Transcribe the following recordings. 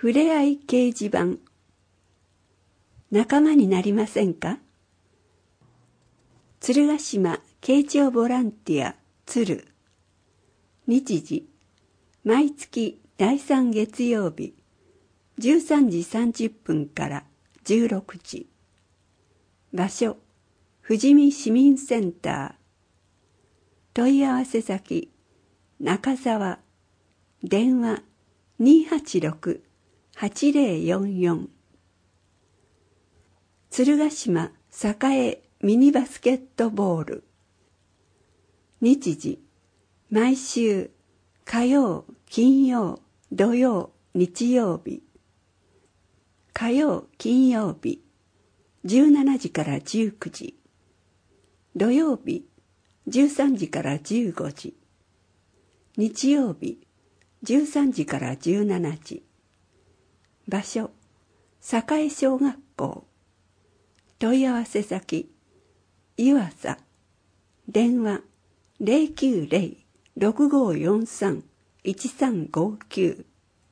ふれあい掲示板。仲間になりませんか？鶴ヶ島慶長ボランティア鶴。日時、毎月第3月曜日、13時30分から16時。場所、富士見市民センター。問い合わせ先、中沢。電話、286-8044。鶴ヶ島栄ミニバスケットボール。日時、毎週火曜、金曜、土曜、日曜日。火曜、金曜日、17時から19時。土曜日、13時から15時。日曜日、13時から17時。場所、栄小学校。問い合わせ先、湯浅。電話、090-6543-1359。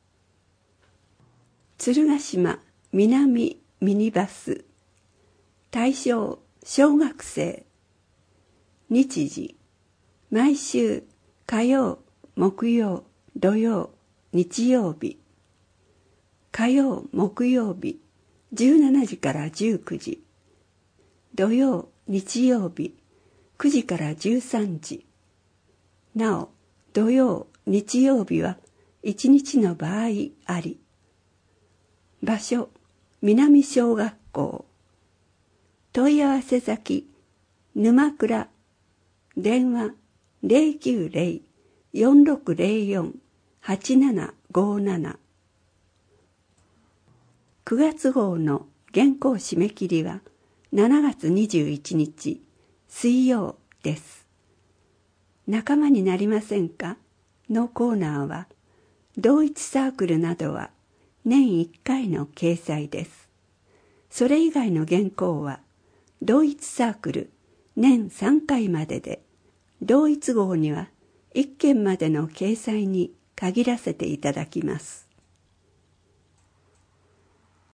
鶴ヶ島南ミニバス。対象、小学生。日時、毎週火曜、木曜、土曜、日曜日。火曜、木曜日、17時から19時。土曜、日曜日、9時から13時。なお、土曜、日曜日は1日の場合あり。場所、南小学校。問い合わせ先、沼倉。電話、090-4604-8757。9月号の原稿締め切りは7月21日水曜です。仲間になりませんかのコーナーは、同一サークルなどは年1回の掲載です。それ以外の原稿は、同一サークル年3回までで、同一号には1件までの掲載に限らせていただきます。